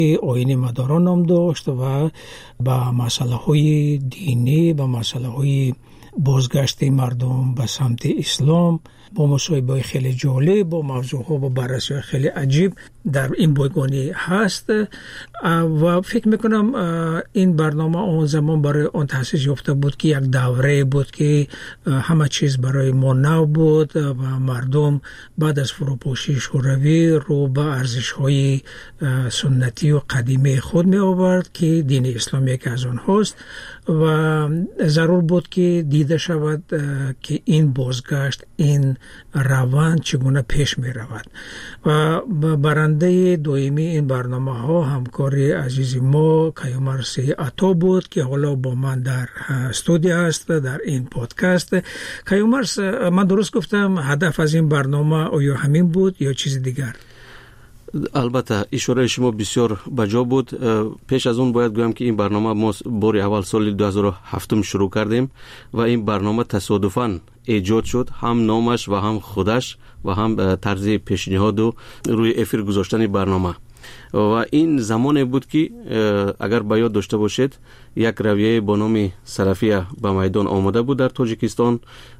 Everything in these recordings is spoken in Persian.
آیین مداران نام داشت و با مسئله های دینی، با مسئله های بازگشت مردم به سمت اسلام، با مصاحبه خیلی جالب، با موضوع ها، با بررسی خیلی عجیب در این بایگانی هست و فکر میکنم این برنامه اون زمان برای اون تأسیس یافته بود که یک دوره بود که همه چیز برای ما نو بود و مردم بعد از فروپاشی شوروی رو به ارزش های سنتی و قدیمی خود می آورد که دین اسلام یک از آن هاست و ضرور بود که دیده شود که این بازگشت، این روند چگونه پیش می رود و برنده دویمی این برنامه ها همکاری عزیز ما کیومرث عطا بود که حالا با من در استودیو است در این پادکست. کیومرث، من درست گفتم هدف از این برنامه آیا همین بود یا چیز دیگر؟ البته اشاره شما بسیار بجا بود. پیش از اون باید گویم که این برنامه ما بار اول سال 2007 شروع کردیم و این برنامه تصادفاً ایجاد شد، هم نامش و هم خودش و هم طرز پیشنهاد و روی افیر گذاشتن برنامه. و این زمانی بود که اگر به یاد داشته باشید یک رویه با نام سلفیه به میدان آمده بود در تاجیکستان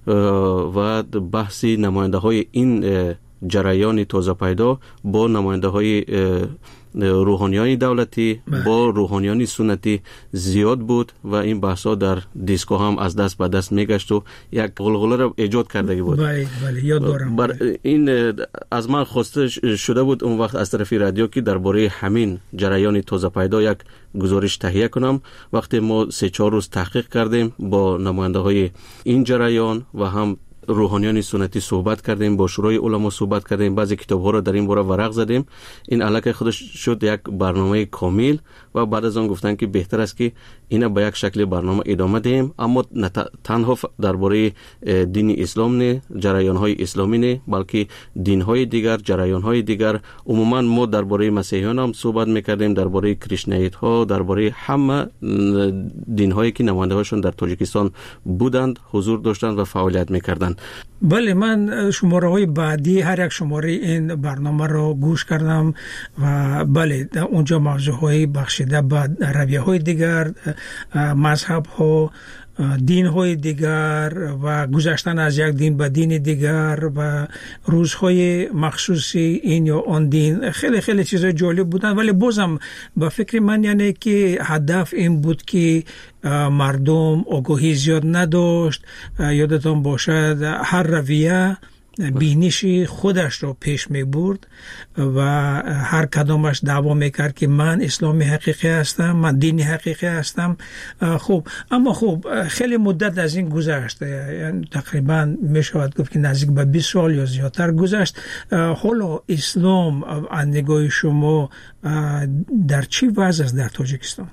و بحث نماینده های این جریان تازه پیدا با نماینده های روحانیان دولتی با روحانیان سنتی زیاد بود و این بحثا در دیسکو هم از دست به دست میگشت و یک غلغله را ایجاد کرده بود. بله یاد دارم. این از من خواسته شده بود اون وقت از طرف رادیو که درباره همین جریان تازه پیدا یک گزارش تهیه کنم. وقتی ما 3-4 روز تحقیق کردیم با نماینده های این جریان و هم روحانیان سنتی صحبت کردیم، با شورای علما صحبت کردیم، بعضی کتاب ها را در این باره ورق زدیم. این علاقه خودش شد یک برنامه کامل و بعد از آن گفتن که بهتر است که اینا به یک شکل برنامه ادامه دهیم، اما نه تنها درباره دین اسلام نه، جریان های اسلامی نه، بلکه دین های دیگر، جریان های دیگر. عموما ما درباره مسیحیان هم صحبت میکردیم، درباره کریشنایت ها، درباره همه دین هایی که نماینده هاشون در تاجیکستان بودند، حضور داشتند و فعالیت میکردند. بله، من شماره های بعدی هر یک شماره این برنامه رو گوش کردم و بله اونجا موضوع های بخشیده به رویه های دیگر، مذهب ها، دین های دیگر و گذشتن از یک دین به دین دیگر و روزهای مخصوصی این یا آن دین، خیلی خیلی چیزای جالب بودن. ولی بازم به فکر من یعنی که هدف این بود که مردم آگاهی زیاد نداشت. یادتون باشد هر رویه بینش خودش رو پیش می برد و هر کدامش دعوا میکرد که من اسلامی حقیقی هستم، من دینی حقیقی هستم. خب اما خب خیلی مدت از این گذشت، یعنی تقریبا میشود گفت که نزدیک به 20 سال یا زیادتر گذشت. حالا اسلام از نگاه شما در چی وضع است در تاجیکستان؟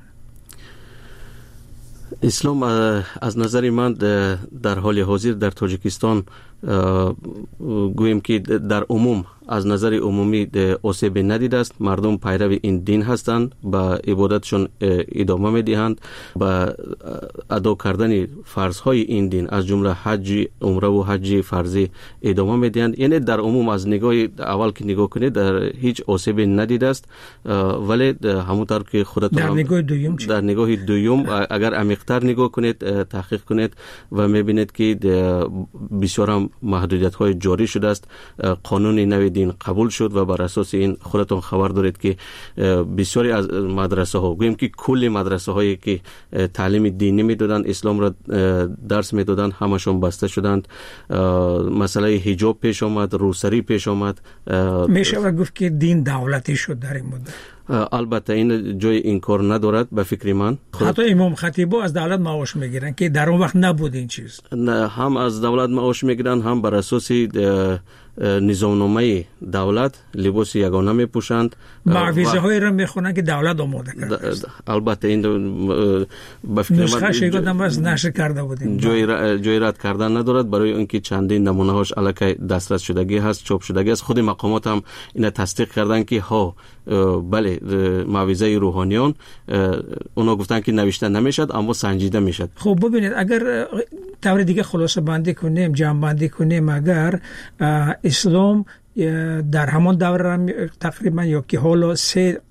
اسلام از نظر من در حال حاضر در تاجیکستان گویم که در عموم از نظر عمومی آسیب ندیده است. مردم پیرو این دین هستند، به عبادتشون ادامه میدهند، به ادا کردن فرضهای این دین از جمله حج، عمره و حج فرضی ادامه میدهند. یعنی در عموم از نگاه اول که نگاه کنید در هیچ آسیب ندیده است. ولی همونطور که خودتون در نگاه دوم اگر عمیق‌تر نگاه کنید، تحقیق کنید و میبینید که بسیار هم محدودیت‌های جاری شده است. قانون نوی دین قبول شد و بر اساس این خودتون خبر دارید که بسیاری از مدرسه ها، گویم که کل مدرسه هایی که تعلیم دینی میدادن، اسلام را درس میدادن، همشون بسته شدند. مسئله حجاب پیش آمد، روسری پیش آمد. میشه گفت که دین دولتی شد در این مدت. البته این جای انکار ندارد به فکر من. حتی امام خطیبا از دولت معاش میگیرن که در اون وقت نبود این چیز. نه، هم از دولت معاش میگیرن، هم بر اساس نظامنامه دولت لباس یگانه میپوشند، معویزه های را میخونن که دولت آماده کرده. البته این به فکر نسخه شیگادم بس نشر کرده بودیم. جای رد کردن ندارد، برای اینکه چندین نمونه هاش الکی دسترس شدگی هست، چاپ شدگی است. خود مقامات هم اینا تصدیق کردن که ها بله معویزه روحانیان، اونا گفتن که نوشته نمیشد اما سنجیده میشد. خب ببینید اگر طور دیگه خلاصه بندی کنیم، جمع بندی کنیم، اگر اسلام در همان دوره تقریبا یا که حالا 3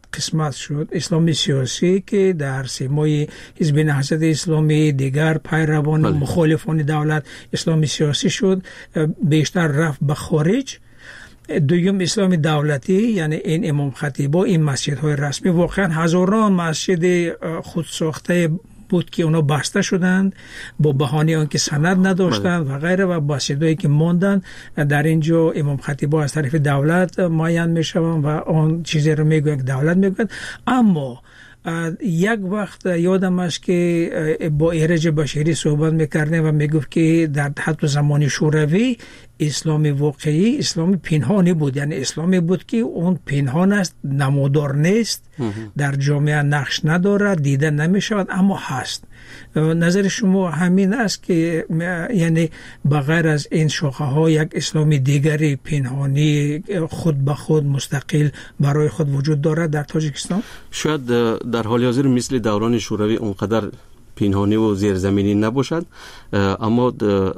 قسمت شد. اسلام سیاسی که در سیمای حزب نهضت اسلامی، دیگر پیروان و مخالفان دولت اسلام سیاسی شد، بیشتر رفت به خارج. دوم اسلام دولتی، یعنی این امام خطیبا، این مسجدهای رسمی، واقعا هزاران مسجد خود ساخته بود که اونا بسته شدند با بهانه آنکه سند نداشتند و غیره، و مسجدایی که ماندن در اینجا امام خطیبا از طرف دولت معین میشوند و آن چیزی رو میگویند که دولت میگوید. اما یک وقت یادم است که با ایرج بشیری صحبت میکردیم و میگفت که در حتی زمان شوروی اسلام واقعی اسلام پنهانی بود، یعنی اسلامی بود که اون پنهان است، نمودار نیست، در جامعه نقش ندارد، دیده نمی شود، اما هست. نظر شما همین است که یعنی بغیر از این شاخه ها یک اسلام دیگری پنهانی خود به خود مستقل برای خود وجود دارد در تاجیکستان؟ شاید در حال حاضر مثل دوران شوروی اونقدر پنهانی و زیرزمینی نباشد، اما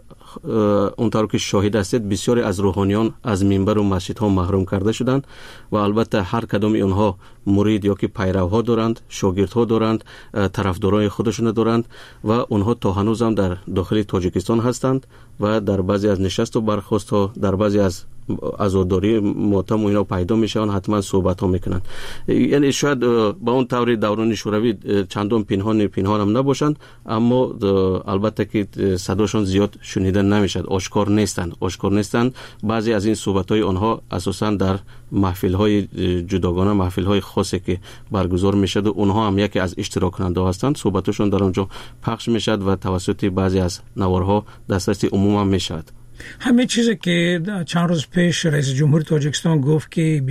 اونطور که شاهد هستید بسیاری از روحانیان از منبر و مسجدها محروم کرده شدند و البته هر کدام اونها مرید یا که پیروها دارند، شاگردها دارند، طرفدارای خودشون دارند و اونها تا هنوز هم در داخل تاجیکستان هستند و در بعضی از نشست و برخاست ها، در بعضی از عزاداری ماتم و اینا پیدا میشن، حتما صحبت ها میکنن. یعنی شاید با اون طور دوران شوروی چندان پنهان هم نباشند، اما البته که صداشون زیاد شنیده نمیشد، آشکار نیستند. بعضی از این صحبت های آنها اساسا در محفل های جداگانه، محفل های خاصی که برگزار میشد و اونها هم یکی از اشتراک کننده هستند، صحبتشون در اونجا پخش میشد و توسط بعضی از نوارها دسترسی عموم هم میشد. همه چیزی که چند روز پیش رئیس جمهور تاجیکستان گفت که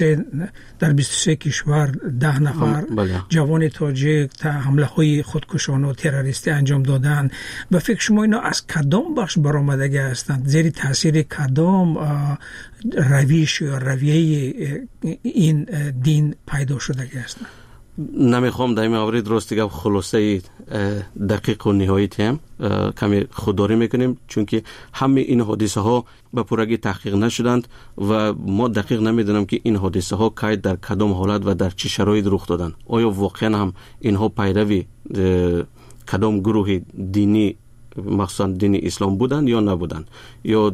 در 23 کشور 10 نفر جوان تاجیک حمله های خودکشانه و تروریستی انجام دادن، و فکر شما اینا از کدام بخش برآمدگی هستند؟ زیر تاثیر کدام رویش یا رویه این دین پیدا شدگی هستند؟ نمیخوام در این مورد راست گپ خلاصه دقیق و نهایی هم کمی خودداری میکنیم، چون که همه این حادثه ها به پورگی تحقیق نشدند و ما دقیق نمیدونم که این حادثه ها کی در کدام حالت و در چه شرایط رخ دادن. آیا واقعا هم اینها پیروی کدام گروه دینی مخصوصا دین اسلام بودن یا نبودن، یا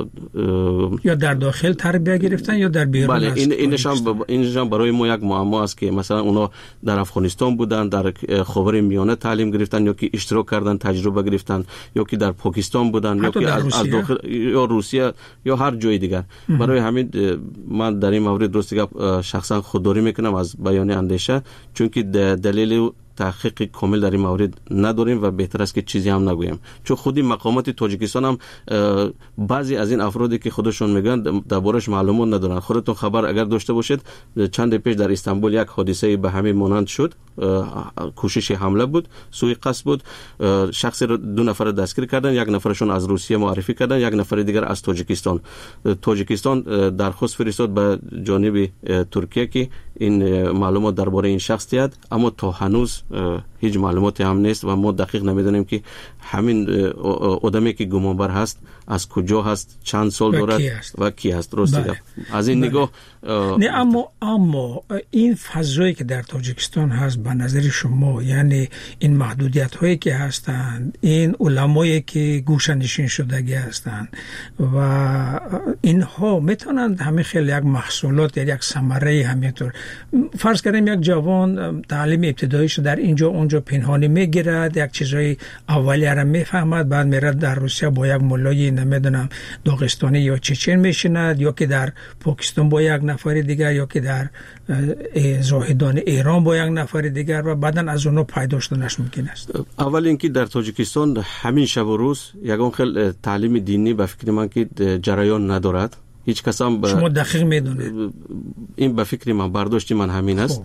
در داخل تربیت گرفتن یا در بیرون؟ بله، اینشان برای ما یک معما است که مثلا اونا در افغانستان بودن، در خاور میانه تعلیم گرفتن، یا که اشتراک کردن، تجربه گرفتن، یا که در پاکستان بودن، یا که از داخل یا روسیه یا هر جای دیگر. برای همین من در این مورد درستی شخصا خودداری میکنم از بیان اندیشه، چون که دلیل تحقیق کامل در این مورد نداریم و بهتر است که چیزی هم نگویم، چون خودی مقامات تاجیکستان هم بعضی از این افرادی که خودشون میگن دربارش معلومات ندارن. خودتون خبر اگر داشته باشید چند پیش در استانبول یک حادثه به همین مانند شد، کوشش حمله بود، سوء قصد بود، شخصی رو 2 نفر دستگیر کردن، یک نفرشون از روسیه معرفی کردن، یک نفر دیگر از تاجیکستان درخواست فرستاد به جانب ترکیه که این معلومات درباره این شخص دهد، اما تا هنوز هیچ معلوماتی هم نیست و ما دقیق نمیدونیم که همین آدمی که گمانبر هست از کجا هست، چند سال دارد و کی هست. درسته؟ از این نگاه نه، اما این فضایی که در تاجیکستان هست به نظر شما، یعنی این محدودیت هایی که هستند، این علمایی که گوشه‌نشین شدگی هستند و اینها میتونند همه خیلی یک محصولات یا یک ثمره همینطور، فرض کنیم یک جوان تعلیم ابتداییش در اینجا اونجا پنهانی میگیرد، یک چیزای اولیه را میفهمد، بعد میره در روسیه با یک مولای نمیدونم داغستانی یا چچن میشیند، یا که در پاکستان با یک نفر دیگر، یا که در زاهدان ایران با یک نفر دیگر، و بعدن از اونها پیدا شدنش ممکن است. اول اینکه در تاجیکستان همین شب و روز یگان خیلی تعلیم دینی به فکر من که جریان ندارد. هیچ کس هم شما دقیق میدونید؟ این به فکر من، برداشت من همین است.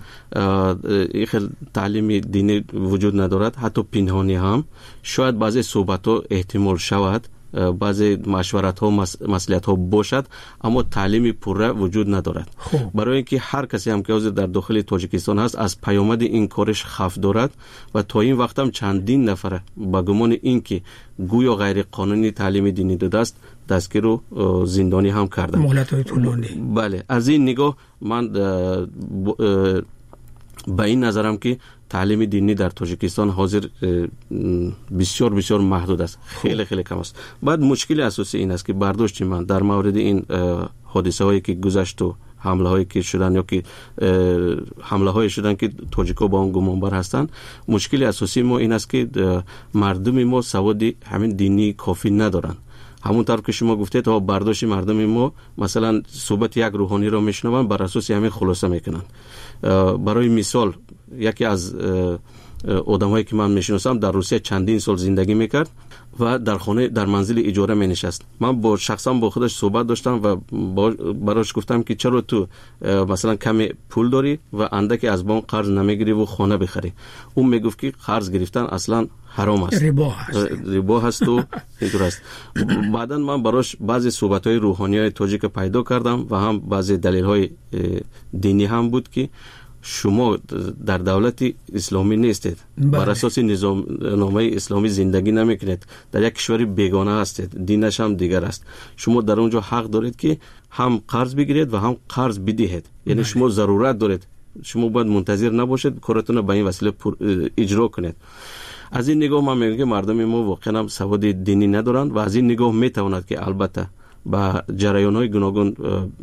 این خیلی تعلیم دینی وجود ندارد، حتی پنهانی هم. شاید بعضی صحبت ها احتمال شود، بعضی مشورت ها مصلحت ها باشد، اما تعلیم پوره وجود ندارد. برای اینکه هر کسی هم که در داخل تاجیکستان هست از پیامد این کارش خوف دارد و تا این وقت هم چندین نفر با گمان اینکه گویا غیر قانونی تعلیم دینی داده است دستگیر و زندانی هم کردن. مهلت های طولانی. بله، از این نگاه من به این نظرم که تعلیم دینی در تاجیکستان حاضر بسیار بسیار محدود است، خیلی خیلی کم است. بعد مشکل اساسی این است که برداشت من در مورد این حادثه هایی که گذشت و حمله هایی که شدن یا که حمله هایی شدن که تاجیکا با اون گمانبر هستند، مشکل اساسی ما این است که مردم ما سواد همین دینی کافی ندارن. همون طرف که شما گفتید تا برداشت مردم ما مثلا صحبت یک روحانی را میشنون بر اساس همین خلاصه میکنن. برای مثال یکی از آدمایی که من میشناسم در روسیه چندین سال زندگی میکرد و در خانه در منزل اجاره می نشست. من شخصا با خودش صحبت داشتم و براش گفتم که چرا تو مثلا کمی پول داری و اندکی از بانک قرض نمیگیری و خانه بخری؟ اون میگفت که قرض گرفتن اصلا حرام است، ربا هست و اینطور است. بعدا من براش بعضی صحبت‌های روحانیای تاجیک پیدا کردم و هم بعضی دلیل‌های دینی هم بود که شما در دولت اسلامی نیستید، بر اساس نظامنامه اسلامی زندگی نمیکنید، در یک کشور بیگانه هستید، دینش هم دیگر است. شما در اونجا حق دارید که هم قرض بگیرید و هم قرض بدهید. یعنی شما ضرورت دارید، شما باید منتظر نباشید کارتون به این وسیله اجرا کنید. از این نگاه من میگم که مردم ما واقعا هم سواد دینی ندارند و از این نگاه میتواند که البته با جریان‌های گوناگون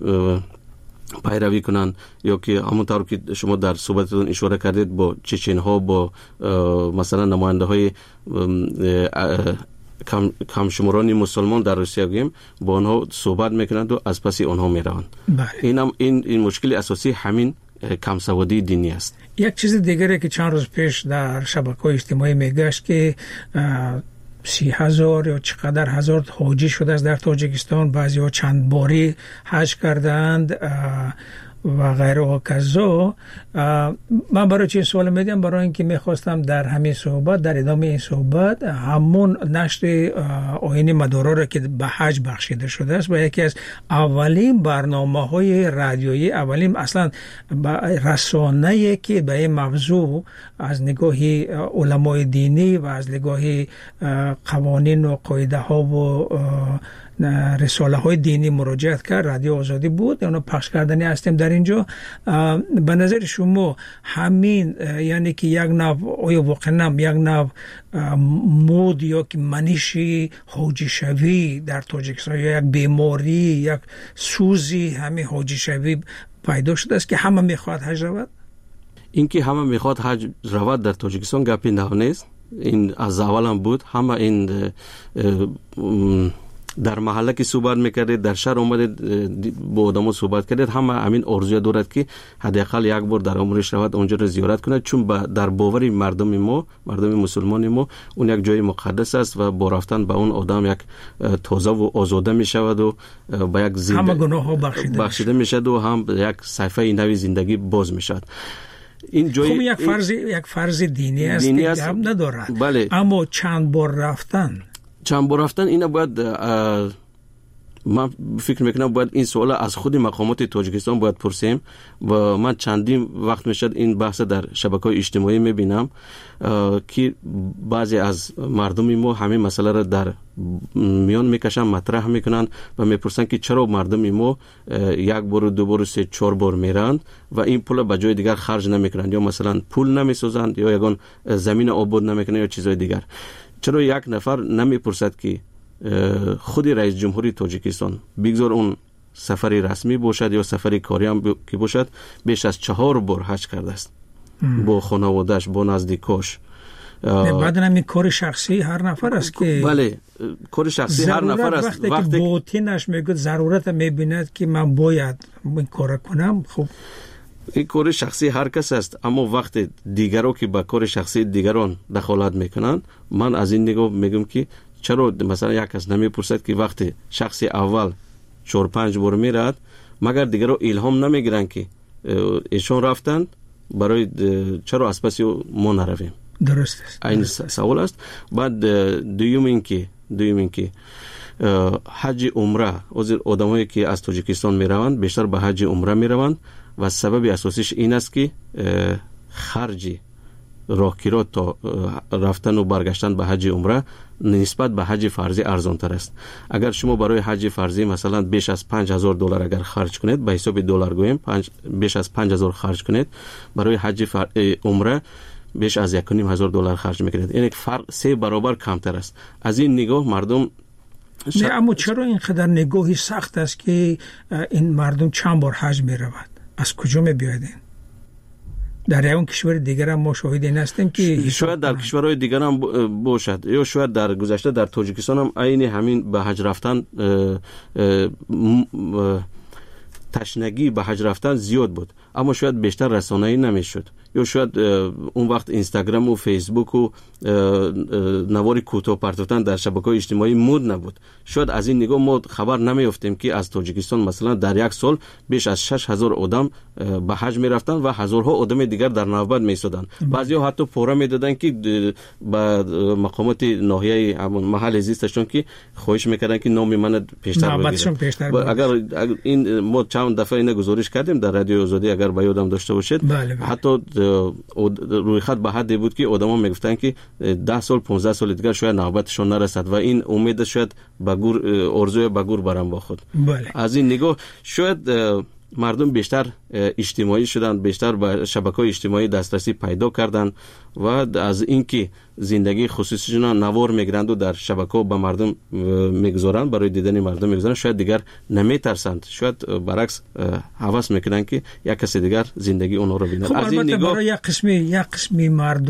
پیروی کنن یا که همونطور که شما در صحبتتون اشاره کردید با چچن‌ها، با مثلا نماینده‌های کم شماران مسلمان در روسیه گیم با آنها صحبت میکنند و از پس آنها میروند. این مشکل اساسی همین کم سوادی دینی است. یک چیز دیگری که چند روز پیش در شبکه‌های اجتماعی میگشت که 30,000 یا چقدر هزار حاجی شده است در تاجیکستان، بعضی ها چند باری حج کردند و غیره و کذا. من برای چه سوال میدم؟ برای اینکه میخواستم در همین صحبت، در ادامه این صحبت، همون نشر آیین مدارا را که به حج بخشیده شده است و یکی از اولین برنامه‌های رادیویی، اولین اصلا رسانه‌ای که به این موضوع از نگاه علمای دینی و از نگاه قوانین و قاعده ها و رساله های دینی مراجعت کرد، رادیو آزادی بود. اونا پخش کردنی هستیم در اینجا. به نظر شما همین یعنی که یک نوع آیا واقعا یک نوع مود یا که منشی حاجی شوی در تاجیکستان یا یک بیماری، یک سوزی همین حاجی شوی پیدا شده است که همه میخواد حج رود؟ این که همه میخواد حج رود در تاجیکستان گپی نیست. این از اول هم بود. همه این در محله که صحبت میکردید، در شهر اومدید با آدمو صحبت کردید، همه همین آرزوی دارد که حداقل یک بار در عمرش رود اونجا رو زیارت کنه، چون در باور مردم ما، مردم مسلمان ما، اون یک جای مقدس است و با رفتن به اون آدم یک تازه و آزاده میشود و با یک همه گناه ها بخشیده میشد و هم یک صفحه نوی زندگی باز میشد. این جای یک فرض دینی است که هم ندارد. بله. اما چند بار رفتن اینا باید، من فکر میکنم باید این سوال از خود مقامات تاجیکستان باید پرسیم و من چندین وقت میشد این بحث در شبکه‌های اجتماعی میبینم که بعضی از مردم ما همین مسئله را در میان میکشن، مطرح میکنن و میپرسن که چرا مردم ما یک بار، دو بار، سه، چهار بار میرند و این پول به جای دیگر خرج نمیکنند، یا مثلا پول نمیسازند یا یگان زمین آباد نمیکنند یا چیزای دیگر. چرا یک نفر نمیپرسد که خود رئیس جمهوری تاجیکستان بگذار اون سفری رسمی باشد یا سفری کاری هم که باشد، بیش از 4 بار حج کرده است با خانواده‌اش، با نزدیکاش. بعد همین کار شخصی هر نفر است که بله، کار شخصی هر نفر است. وقتی که باطنش میگه ضرورت میبیند که من باید این کار کنم، خب این کار شخصی هر کس است، اما وقتی دیگران که با کار شخصی دیگران دخالت میکنن، من از این نگاه میگم که چرا مثلا یک کس نمیپرسد که وقتی شخصی اول 4-5 بار میرد، مگر دیگران الهام نمیگیرن که ایشون رفتن، برای چرا از پس ما نرویم؟ درست است. این سوال است. بعد دوم این که حج عمره، آدمایی که از تاجیکستان میروند بیشتر به حج عمره میروند و سبب اساسیش این است که خرج راهگیرات تا رفتن و برگشتن به حج عمره نسبت به حج فرضی ارزان تر است. اگر شما برای حج فرضی مثلا بیش از $5,000 اگر خرج کنید، به حساب دلار گویم بیش از 5,000 خرج کنید، برای حج عمره بیش از $1,500 خرج میکنید. یعنی فرق 3 برابر کمتر است. از این نگاه مردم نه، اما چرا اینقدر نگاهی سخت است که این مردم چند بار حج می رود؟ از کجا می بیاید؟ در اون کشور دیگر هم ما شاهد این هستیم که شاید در کشورهای دیگر هم باشد، یا شاید در گذشته در تاجیکستان هم عین همین به حج رفتن تشنگی به حج رفتن زیاد بود، اما شاید بیشتر رسانه‌ای نمیشد، یا شاید اون وقت اینستاگرام و فیسبوک و نوار کوتاه پرتوتن در شبکه‌های اجتماعی مود نبود. شاید از این نگاه ما خبر نمیافتیم که از تاجیکستان مثلا در یک سال بیش از 6,000 آدم به حج میرفتن و هزارها آدم دیگر در نوبت میایستادن. بعضیا حتی پورا میدادن که به مقامات ناحیه محل زیستشون که خواهش میکردن که نام من پیشتر بگیرن. اگر این ما چند دفعه اینو گزارش کردیم در رادیو آزادی، اگر به یادم داشته باشید. بله. حتی روی خط به حدی بود که آدما میگفتن که 10 سال 15 سال دیگر شاید نوبتشون نرسد و این امید شاید به گور ارزوی به گور برام با خود. بله. از این نگاه شاید مردم بیشتر اجتماعی شدن، بیشتر به شبکه‌های اجتماعی دسترسی پیدا کردن و از اینکه زندگی خصوصیشون نوار میگیرند و در شبکه‌ها به مردم میگذارند، برای دیدن مردم میگذارند، شاید دیگر نمیترسند، شاید برعکس هوس میکنن که یک کسی دیگر زندگی اونها رو ببینه. از این نگاه برای یک قسمی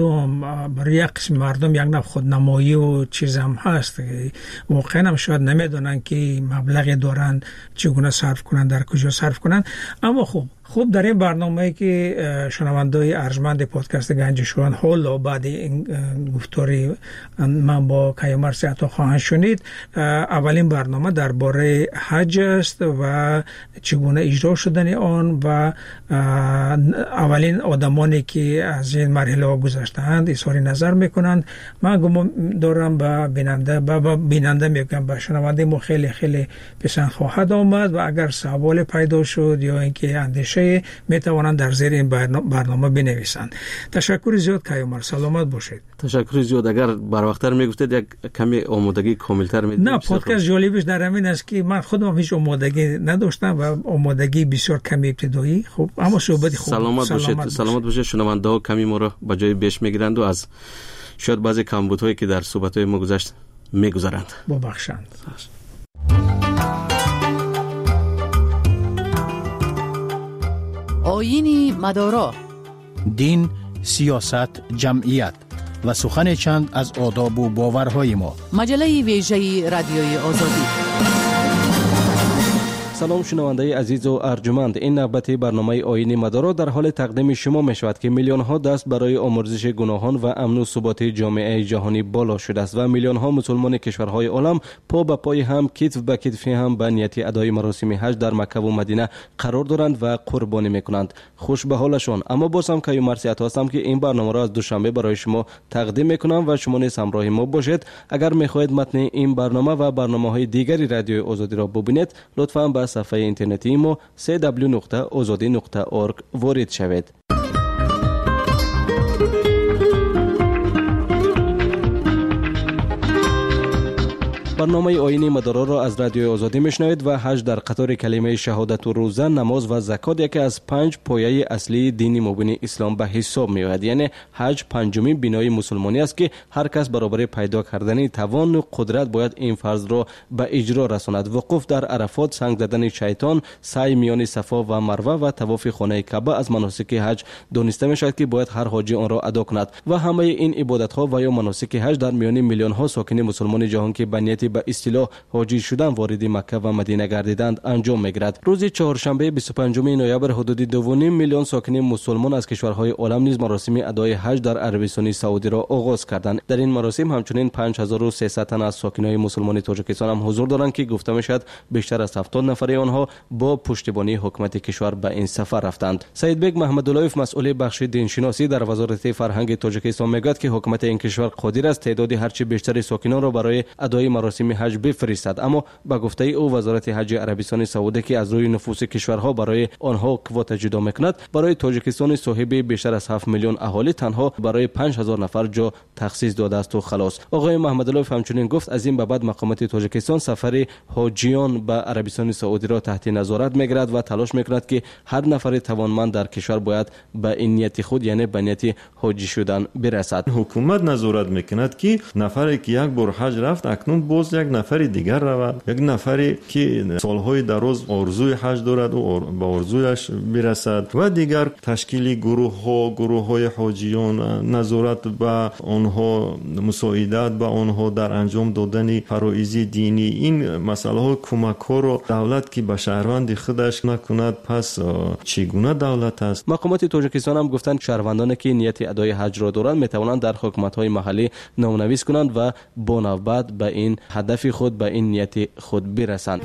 مردم یک نوع خودنمایی و چیز هم هست، واقعا هم شاید نمیدونن که مبلغی دارن چگونه صرف کنن، در کجا صرف کنن. اما خوب در این برنامه‌ای که شنونده‌های ارجمند پادکست گنجشویان حالا بعد این گفتاری من با کیومرث عطا خواهند شنید، اولین برنامه درباره حج است و چگونه اجرا شدن آن و اولین آدمانی که از این مرحله گذشتند اظهار نظر میکنند. من گمان دارم به بیننده میگم به شنونده ما خیلی خیلی پسند خواهد آمد و اگر سوال پیدا شد یا اینکه اندیشه میتوانند در زیر این برنامه بنویسند. تشکر زیاد کیومرث، سلامت باشید. تشکر زیاد. اگر بر وقتتر میگفتید یک کمی آمادگی کاملتر میدید. نه، پادکست جالبش در همین است که من خودم هیچ آمادگی نداشتم و آمادگی بسیار کمی ابتدایی. خب اما صحبت خوب. سلامت باشید. شنونده ها کمی ما رو به جای بیش میگیرند و از شاید بعضی کمبودهایی که در صحبت های ما گذشت میگذارند. ببخشند. آیین مدارا، دین، سیاست، جمعیت و سخن چند از آداب و باورهای ما. مجله ویژه رادیوی آزادی. سلام شنونده عزیز و ارجمند، این نوبت برنامه آیین مدارا در حال تقدیم شما می شود که میلیون ها دست برای آمرزش گناهان و امن و ثبات جامعه جهانی بالا شده است و میلیون ها مسلمان کشورهای عالم پا به پای هم، کتف به کتف هم به نیت ادای مراسم حج در مکه و مدینه قرار دارند و قربانی میکنند. خوش به حالشان. اما باز هم کیومرث عطا هستم که این برنامه را از دوشنبه برای شما تقدیم میکنم و شما نیز همراه ما باشید. اگر میخواهید متن این برنامه و برنامه‌های دیگری رادیو آزادی را ببینید، لطفاً به صفحه اینترنتی ما www.azadi.org وارد شوید. برنامه آیین مدارا را از رادیو آزادی میشنوید و حج در قطار کلمه شهادت و روزه، نماز و زکات یکی از 5 پایه اصلی دین مبین اسلام به حساب میآید. یعنی حج پنجمین بنای مسلمانی است که هر کس برابر پیدا کردن توان و قدرت باید این فرض را به اجرا رساند. وقوف در عرفات، سنگ زدن شیطان، سعی میان صفا و مروه و طواف خانه کعبه از مناسک حج دانسته میشود که باید هر حاجی آن را ادا کند و همه این عبادت ها و یا مناسک حج در میان میلیون ها ساکن مسلمان جهان که به نیت به اصطلاح حاجی شدن وارد مکه و مدینه گردیدند انجام میگیرد. روز چهارشنبه 25 نوامبر حدود 2.5 میلیون ساکن مسلمان از کشورهای عالم نیز مراسم ادای حج در عربستان سعودی را آغاز کردند. در این مراسم همچنین 5300 تن از ساکنان مسلمان تاجیکستان هم حضور دارند که گفته میشد بیشتر از 70 نفر آنها با پشتیبانی حکومت کشور به این سفر رفتند. سید بیگ محمداللهیف مسئول بخش دینشناسی در وزارت فرهنگ تاجیکستان میگوید که حکومت این کشور قادر است تعداد هرچه بیشتر ساکنان را برای ادای مراسم مراسم حج بفرستد. اما به گفته او وزارت حج عربستان سعودی که از روی نفوس کشورها برای آنها کوتا جدا میکند، برای تاجیکستان صاحب بیشتر از 7 میلیون اهالی تنها برای 5000 نفر جا تخصیص داده است و خلاص. آقای محمدالله همچنین گفت از این به بعد مقامات تاجیکستان سفر حاجیان به عربستان سعودی را تحت نظارت میگیرد و تلاش میکند که هر نفر توانمند در کشور باید به این نیت خود یعنی به نیت حاجی شدن برسد. حکومت نظارت میکند که نفری که یک بار حج رفت اکنون باز یک نفر دیگر رود، یک نفری که سالهای دراز آرزوی حج دارد و به آرزویش برسد و دیگر تشکیل گروه‌های حاجیان، نظارت به آنها، مساعدت به آنها در انجام دادن فرایض دینی، این مسئله ها کمک ها را دولت که به شهروند خودش نکند پس چگونه دولت است؟ مقامات تاجیکستان هم گفتند شهروندانی که نیت ادای حج را دارند میتوانند در حکومت های محلی نامنویس کنند و با نوبت به این هدف خود، به این نیت خود برسند.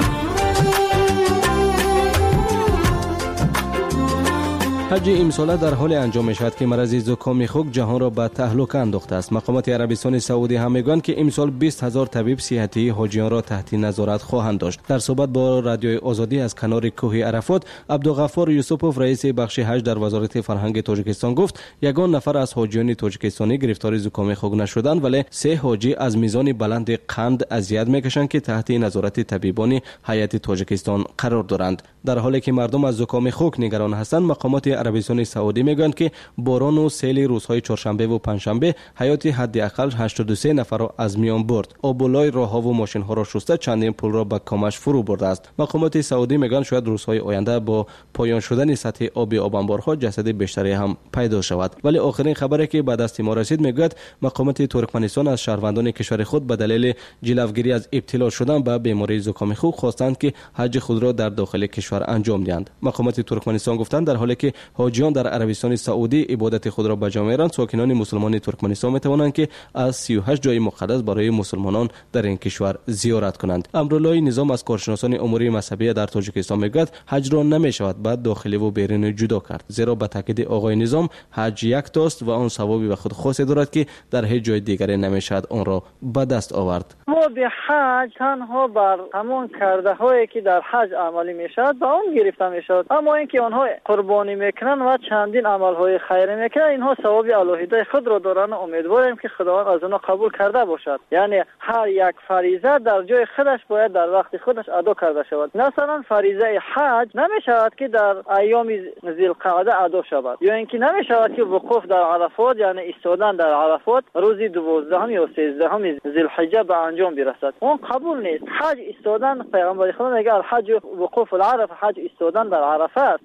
حج امساله در حال انجام می شود که مرض زکام خوک جهان را به تهلکه انداخته است. مقامات عربستان سعودی هم میگویند که امسال 20000 طبیب صحتی حاجیان را تحت نظارت خواهند داشت. در صحبت با رادیوی آزادی از کنار کوه عرفات، عبدالغفار یوسفوف رئیس بخش حج در وزارت فرهنگ تاجیکستان گفت یگان نفر از حاجیان تاجیکستانی گرفتار زکام خوک نشدند، ولی 3 حاجی از میزان بلند قند اذیت میکشند که تحت نظارت طبیبان هیئت تاجیکستان قرار دارند. در حالی که مردم از زکام خوک نگران هستند، مقامات عربستان سعودی میگویند که باران و سیل روزهای چهارشنبه و پنجشنبه حیات حداقل 83 نفر را از میان برد. آبولای راهها و ماشین ها را شسته چندین پل را به کامش فرو برده است. مقامات سعودی میگویند شاید روزهای آینده با پایان شدن سطح آب انبارها جسد بیشتری هم پیدا شود. ولی آخرین خبری که به دست ما رسید میگوید مقامات ترکمنستان از شهروندان کشور خود به دلیل جلوگیری از ابتلا شدن به بیماری زکام خوک خواستند که حج خود را در داخل کشور انجام دهند. مقامات ترکمنستان گفتند در حالی که حاجیان در عربستان سعودی عبادت خود را به جا می‌آورند، ساکنان مسلمان ترکمنستان می‌توانند که از 38 جای مقدس برای مسلمانان در این کشور زیارت کنند. امرالله نظام از کارشناسان امور مذهبی در تاجیکستان میگوید حج را نمی‌شود بعد داخلی و بیرونی جدا کرد، زیرا به تاکید آقای نظام حج یک تاست و آن ثوابی به خود خاصی دارد که در هیچ جای دیگری نمی‌شود آن را به دست آورد. ثواب حج تنها بر همان کرده‌هایی که در حج عملی می‌شود به آن گرفته می‌شود، اما اینکه آنها قربانی میکنن و چندین عملهای خیری میکنن اینها ثواب الهی خود را دارن. امیدواریم که خداوند از آنها قبول کرده باشد. یعنی هر یک فریضه در جای خودش باید در وقت خودش ادا کرده شود. مثلا فریضه حج نمیشود که در ایام ذوالقعده ادا شود، یا اینکه نمیشود که وقوف در عرفات یعنی ایستادن در عرفات روز 12 یا 13 ذوالحجه به انجام برسد. اون قبول نیست. حج ایستادن، پیغمبر خدا میگه الحج وقوف العرفه، حج ایستادن در عرفه است.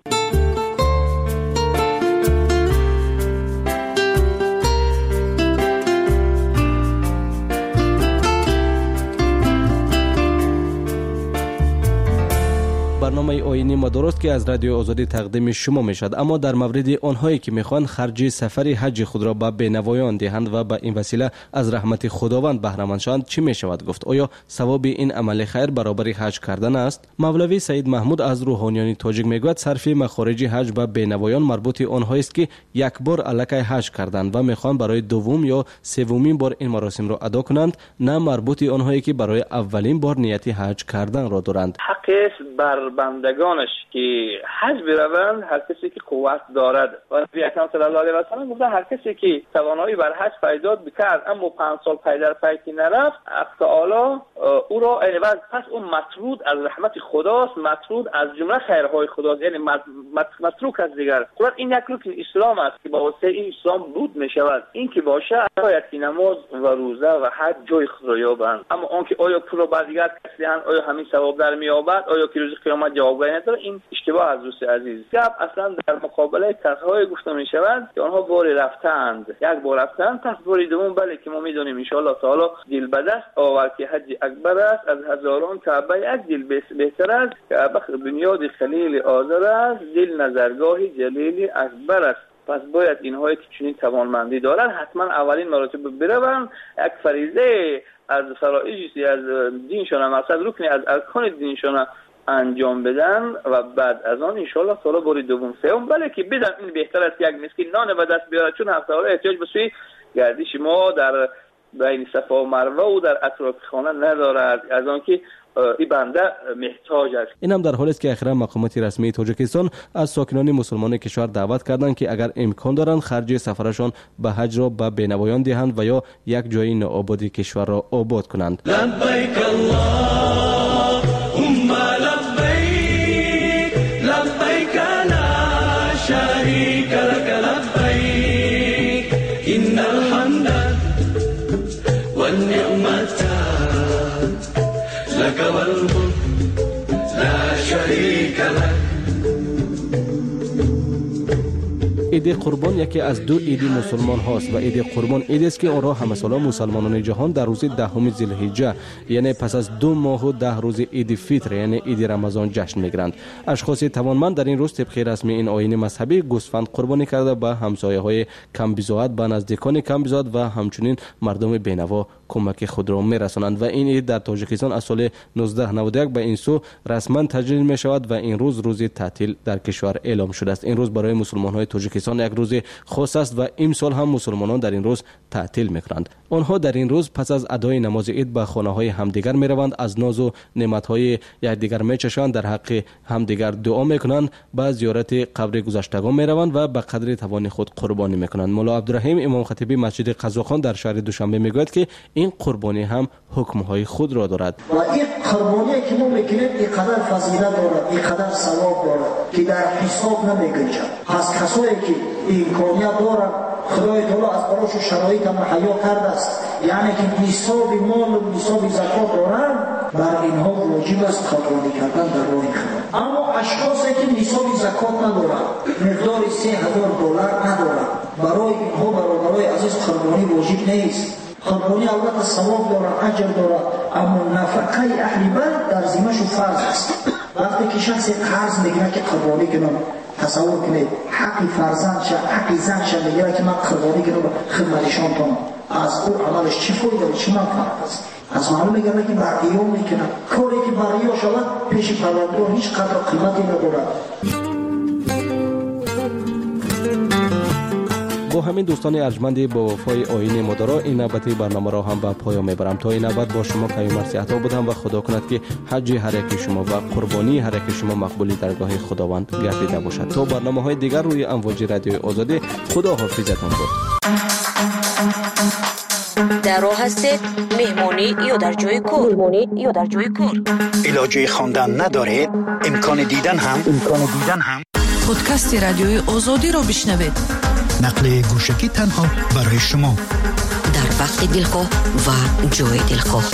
برنامه آیینی ما درست که از رادیو آزادی تقدیم شما میشد، اما در مورد آنهایی که میخوان خرج سفر حج خود را به بینوایان دهند و به این وسیله از رحمت خداوند بهره مند شوند چی میشود گفت؟ آیا ثواب این عمل خیر برابر حج کردن است؟ مولوی سید محمود از روحانیان تاجیک میگوید صرف مخارج حج به بینوایان مربوط آنهایی است که یک بار الکی حج کردند و میخوان برای دوم یا سومین بار این مراسم را ادا کنند، نه مربوط آنهایی که برای اولین بار نیت حج کردن را دارند. حقش بر بندگانش که حج بروند، هر کسی که قوت دارد. و نبی اکرم صلی الله علیه و سلم گفتن هر کسی که توانایی بر حج پیدا بکرد اما 5 سال پی در پی نرفت، تعالی او را پس اون مطرود از رحمت خداست، مطرود از جمله خیرهای خداست، یعنی متروک از دیگر. خود این یک رکن اسلام است که با واسطه این اسلام بود می شود. این که باشه باید که نماز و روزه و حج جای خود را یابند. اما اون که آیا پول بر دیگر کسی هست، آیا همین ثواب در مییابد، آیا که روز قیامت جوابگویی نداره، این اشتباه از دوست عزیز. گپ اصلا در مقابله کسایی گفته می شود که آنها بار رفتند، یک بار رفتند، پس بار دوم بله که ما میدونیم ان شاء الله تعالی دل به دست آورد که حج اکبر است، از هزاران کعبه یک دل بهتر است، کعبه بنیاد خلیل آذر است، دل نظرگاه جلیل اکبر است. پس باید اینهایی که چنین توانمندی دارند حتما اولین مراتب بروند، یک فریضه از فرائض از دینشون، مثلا رکنی از ارکان دینشون انجام بدن و بعد از آن ان شاء الله تعالی بار دوم سوم بله که بدن. این بهتر است که یک مسکین نان به دست بیاره، چون هفته ها احتیاج به سوی گردش ما در بین صفا و مروه و در اطراف خانه ندارد، از آنکه این بنده محتاج است. این هم در حالی است که اخیرا مقامات رسمی تاجیکستان از ساکنان مسلمان کشور دعوت کردند که اگر امکان دارند خرج سفرشان به حج را به بینوایان دهند و یا یک جای نوآبادی کشور را آباد کنند. لبیک اللهم لبیک لبیک لا شریک لک لبیک ان الحمد والنعمت لك والملك لا شريك لك. عید قربان یکی از دو عید مسلمان هاست و عید قربان عیدی است که آن را همه ساله مسلمانان جهان در روز 10 ذوالحجه یعنی پس از 2 ماه و 10 روز عید فطر یعنی عید رمضان جشن میگیرند. اشخاص توانمند در این روز طبق رسم این آیین مذهبی گوسفند قربانی کرده به همسایه‌های کم بضاعت، به نزدیکان کم بضاعت و همچنین مردم بینوا کمک خود را میرسانند و این عید در تاجیکستان از سال 1991 به این سو رسما تجلیل می شود و این روز تعطیل در کشور اعلام شده است. این روز برای مسلمان‌های تاجیکستان یک روز خاص است و امسال هم مسلمانان در این روز تعطیل می‌کنند. آنها در این روز پس از ادای نماز عید به خانه‌های همدیگر می‌روند، از ناز و نعمت‌های یکدیگر می‌چشند، در حق همدیگر دعا می‌کنند، به زیارت قبر گذشتگان می‌روند و به قدر توان خود قربانی می‌کنند. مولا عبدالرحیم امام خطیبی مسجد قزاقان در شهر دوشنبه میگوید که این قربانی هم حکم‌های خود را دارد. و این قربانی که ما می‌کنیم اینقدر فضیلت دارد، اینقدر ثواب دارد که در حساب نمی‌گنجد. از کسایی که امکانیت دارند خدای تعالی از براشون شرایط مهیا کرده است، یعنی که نصاب مال و نصاب زکات دارند، بر اینها واجب است قربانی کردن در راه خدا. اما اشخاصی که نصاب زکات ندارند، مقدار $3000 ندارند، برای اینها برادرای عزیز قربانی واجب نیست. قربانی البته ثواب دارد، اجر دارد، اما نفقه اهل بیت در ذمه‌شون فرض است. وقتی که شخص قرض میگیره که قربانی کنه، تصور کنید حقی فرزندش، حقی زنش میگیره که من قربانی کنم خدمتشان کنم، از او عملش چی فایده و چی منفعت است؟ از معلوم میگه که برعیان میکنه، کاری که برعیا شود پیش پروردگار هیچ قدر قیمتی ندارد. با همین دوستان ارجمند با وفای آیین مدارا این نوبتی برنامه را هم به پایان میبرم. تا این نوبت با شما کمی مرسی عطا بودم و خدا کند که حج هر یک شما و قربانی هر یک شما مقبولی درگاه خداوند گردیده باشد. تا برنامه‌های دیگر روی امواج رادیوی آزادی، خدا حافظتان باد. در راه هستید مهمانی یا در جای کار، علاجه خواندن ندارید، امکان دیدن هم پادکست رادیوی آزادی رو بشنوید. نقل گوشکی تنها برای شما در وقت دلخواه و جای دلخواه.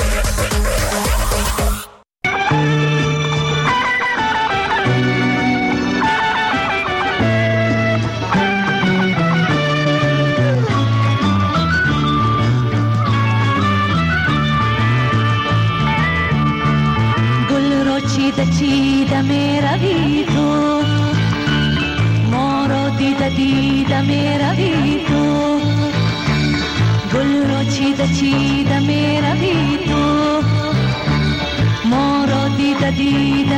گل رو چیده میروی تو، ما رو دیده میروی تو، گل رو چیده میروی تو، ما رو دیده